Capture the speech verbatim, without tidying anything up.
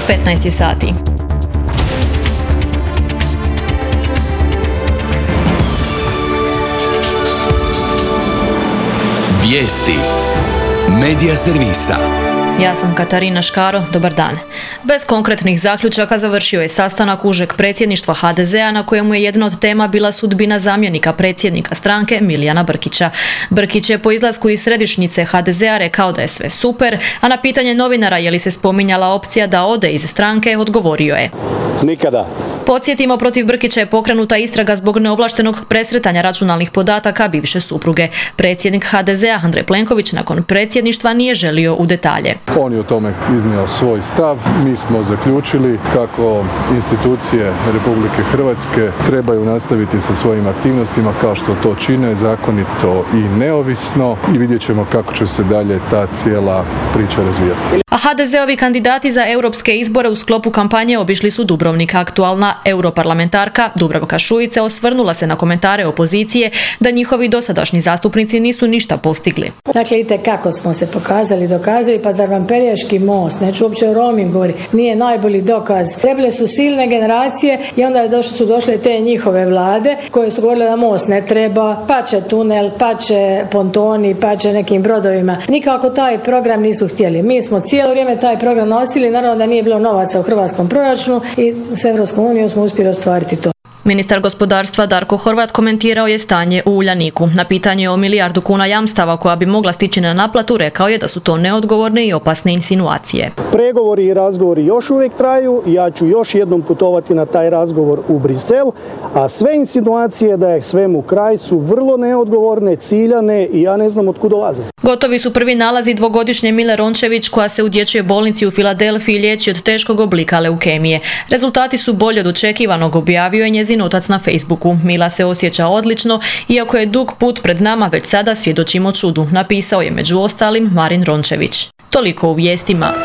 petnaest sati. Vijesti Medija servisa. Ja sam Katarina Škaro, dobar dan. Bez konkretnih zaključaka završio je sastanak užeg predsjedništva ha de zea na kojemu je jedna od tema bila sudbina zamjenika predsjednika stranke Milijana Brkića. Brkić je po izlasku iz središnjice ha de zea rekao da je sve super, a na pitanje novinara je li se spominjala opcija da ode iz stranke, odgovorio je: nikada. Podsjetimo, protiv Brkića je pokrenuta istraga zbog neovlaštenog presretanja računalnih podataka bivše supruge. Predsjednik ha de zea Andrej Plenković nakon predsjedništva nije želio u detalje. On je o tome iznio svoj stav. Mi smo zaključili kako institucije Republike Hrvatske trebaju nastaviti sa svojim aktivnostima kao što to čine, zakonito i neovisno, i vidjet ćemo kako će se dalje ta cijela priča razvijati. A ha de zeovi kandidati za europske izbore u sklopu kampanje obišli su Dubrovnik. Aktualna europarlamentarka Dubravka Šuica osvrnula se na komentare opozicije da njihovi dosadašnji zastupnici nisu ništa postigli. Dakle, vidite kako smo se pokazali, dokazali, pa zar vam Pelješki most, neću uopće o roaming govori, nije najbolji dokaz. Trebale su silne generacije i onda došli, su došle te njihove vlade koje su govorile da most ne treba, pa će tunel, pa će pontoni, pa će nekim brodovima. Nikako taj program nisu htjeli. Mi smo cijelo vrijeme taj program nosili, naravno da nije bilo novaca u hrvatskom proračunu i s Europskom unijom smo uspjeli ostvariti to. Ministar gospodarstva Darko Horvat komentirao je stanje u Uljaniku. Na pitanje o milijardu kuna jamstava koja bi mogla stići na naplatu rekao je da su to neodgovorne i opasne insinuacije. Pregovori i razgovori još uvijek traju. Ja ću još jednom putovati na taj razgovor u Brisel, a sve insinuacije da je svemu kraj su vrlo neodgovorne, ciljane i ja ne znam od kud dolaze. Gotovi su prvi nalazi dvogodišnje Mile Rončević koja se u dječjoj bolnici u Filadelfiji liječi od teškog oblika leukemije. Rezultati su bolji od očekivanog, objavio je njezin otac na Facebooku. Mila se osjeća odlično, iako je dug put pred nama, već sada svjedočimo čudu, napisao je među ostalim Marin Rončević. Toliko u vijestima.